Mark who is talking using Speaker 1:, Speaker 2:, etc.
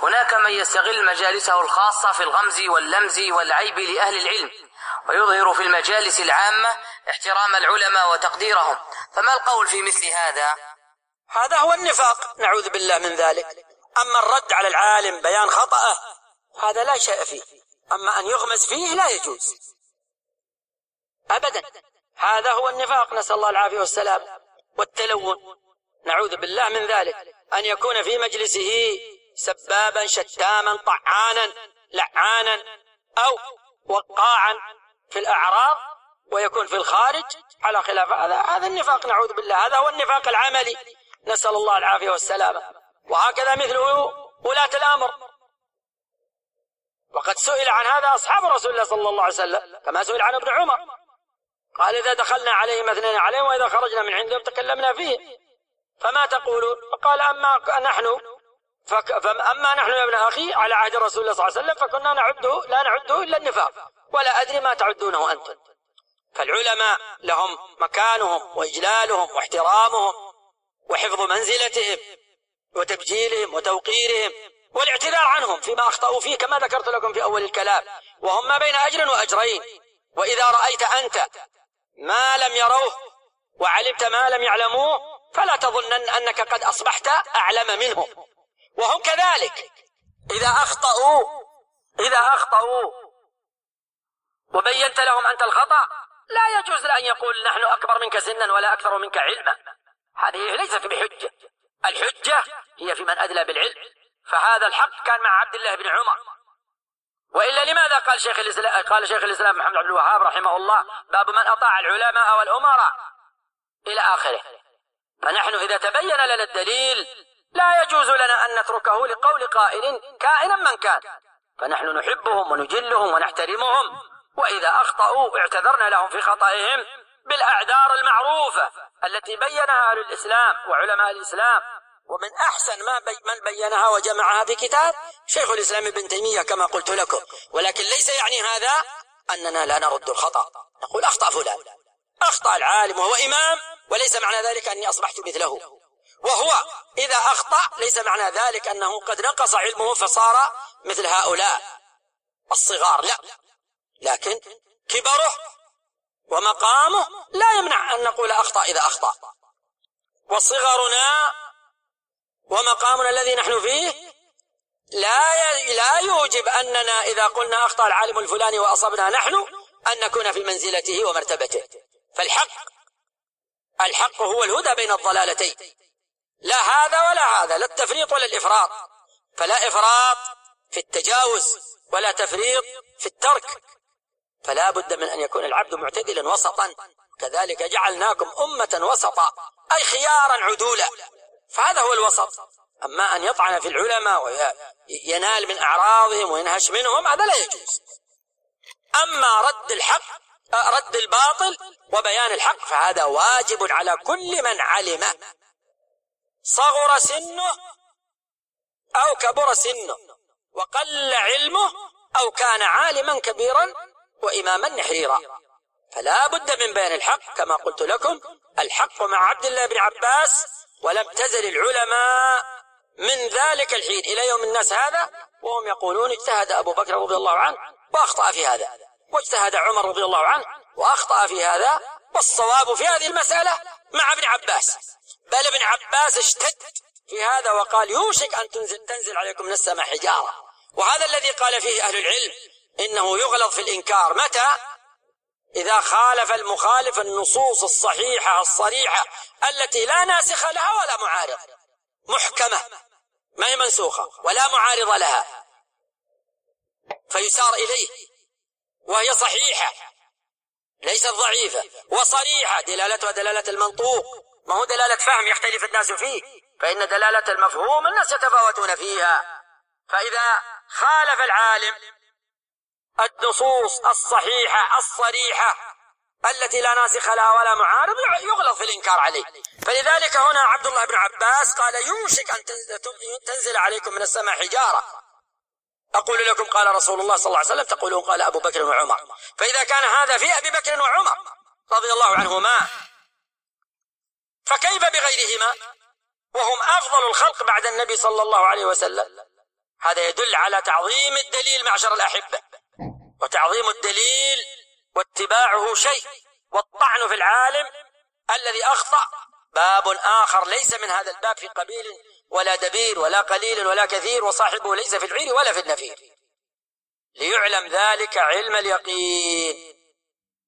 Speaker 1: هناك من يستغل مجالسه الخاصة في الغمز واللمز والعيب لأهل العلم، ويظهر في المجالس العامة احترام العلماء وتقديرهم، فما القول في مثل هذا؟
Speaker 2: هذا هو النفاق، نعوذ بالله من ذلك. أما الرد على العالم بيان خطأه هذا لا شيء فيه، أما أن يغمز فيه لا يجوز أبدا. هذا هو النفاق، نسأل الله العافية والسلام. والتلون نعوذ بالله من ذلك، أن يكون في مجلسه سبابا شتاما طعانا لعانا أو وقاعا في الأعراض، ويكون في الخارج على خلاف هذا النفاق، نعوذ بالله. هذا هو النفاق العملي، نسأل الله العافية والسلامة. وهكذا مثله ولاة الأمر، وقد سئل عن هذا أصحاب رسول الله صلى الله عليه وسلم، كما سئل عن ابن عمر، قال إذا دخلنا عليهم أثنين عليهم وإذا خرجنا من عندهم تكلمنا فيه، فما تقولون؟ فقال أما نحن يا ابن أخي على عهد رسول الله صلى الله عليه وسلم فكنا لا نعده إلا النفاق، ولا أدري ما تعدونه أنتم. فالعلماء لهم مكانهم وإجلالهم واحترامهم وحفظ منزلتهم وتبجيلهم وتوقيرهم والاعتذار عنهم فيما أخطأوا فيه، كما ذكرت لكم في أول الكلام، وهم ما بين أجر وأجرين. وإذا رأيت أنت ما لم يروه وعلمت ما لم يعلموه فلا تظنن أنك قد أصبحت أعلم منهم، وهم كذلك. إذا أخطأوا وبينت لهم أنت الخطأ لا يجوز أن يقول نحن أكبر منك سنا ولا أكثر منك علما، هذه ليست بحجة. الحجة هي في من أدلى بالعلم، فهذا الحق كان مع عبد الله بن عمر. وإلا لماذا قال شيخ الإسلام محمد عبد الوهاب رحمه الله باب من أطاع العلماء والأمراء إلى آخره؟ فنحن إذا تبين لنا الدليل لا يجوز لنا أن نتركه لقول قائل كائنا من كان، فنحن نحبهم ونجلهم ونحترمهم، وإذا أخطأوا اعتذرنا لهم في خطئهم بالأعذار المعروفة التي بينها أهل الإسلام وعلماء الإسلام. ومن أحسن من بينها وجمعها في كتاب شيخ الإسلام ابن تيمية كما قلت لكم. ولكن ليس يعني هذا أننا لا نرد الخطأ، نقول أخطأ فلان، أخطأ العالم وهو إمام، وليس معنى ذلك أني أصبحت مثله. وهو إذا أخطأ ليس معنى ذلك أنه قد نقص علمه فصار مثل هؤلاء الصغار، لا، لكن كبره ومقامه لا يمنع أن نقول أخطأ إذا أخطأ. وصغرنا ومقامنا الذي نحن فيه لا يوجب أننا إذا قلنا أخطأ العالم الفلاني وأصبنا نحن أن نكون في منزلته ومرتبته. فالحق هو الهدى بين الضلالتين، لا هذا ولا هذا، لا التفريط ولا الإفراط، فلا إفراط في التجاوز ولا تفريط في الترك، فلا بد من أن يكون العبد معتدلا وسطا. كذلك جعلناكم أمة وسطا أي خيارا عدولا، فهذا هو الوسط. أما أن يطعن في العلماء وينال من أعراضهم وينهش منهم هذا لا يجوز. أما رد الباطل وبيان الحق فهذا واجب على كل من علم، صغر سنه أو كبر سنه وقل علمه أو كان عالما كبيرا وإماما نحريرا، فلا بد من بيان الحق. كما قلت لكم الحق مع عبد الله بن عباس، ولم تزل العلماء من ذلك الحين إلى يوم الناس هذا وهم يقولون اجتهد أبو بكر رضي الله عنه وأخطأ في هذا، واجتهد عمر رضي الله عنه وأخطأ في هذا، والصواب في هذه المسألة مع ابن عباس. بل ابن عباس اشتد في هذا وقال يوشك أن تنزل عليكم من السماء حجارة. وهذا الذي قال فيه أهل العلم إنه يغلظ في الإنكار متى؟ إذا خالف المخالف النصوص الصحيحة الصريحة التي لا ناسخ لها ولا معارض، محكمة ما هي منسوخة ولا معارض لها، فيسار إليه، وهي صحيحة ليست ضعيفة وصريحة، دلالتها دلالة المنطوق، ما هو دلالة فهم يختلف الناس فيه، فإن دلالة المفهوم الناس يتفاوتون فيها. فإذا خالف العالم النصوص الصحيحة الصريحة التي لا ناسخ لها ولا معارض يغلظ في الإنكار عليه. فلذلك هنا عبد الله بن عباس قال يوشك أن تنزل عليكم من السماء حجارة. أقول لكم قال رسول الله صلى الله عليه وسلم، تقولون قال أبو بكر وعمر. فإذا كان هذا في أبي بكر وعمر رضي الله عنهما فكيف بغيرهما وهم أفضل الخلق بعد النبي صلى الله عليه وسلم؟ هذا يدل على تعظيم الدليل معشر الأحبة، وتعظيم الدليل واتباعه شيء، والطعن في العالم الذي أخطأ باب آخر ليس من هذا الباب في قبيل ولا دبير ولا قليل ولا كثير، وصاحبه ليس في العير ولا في النفير، ليعلم ذلك علم اليقين.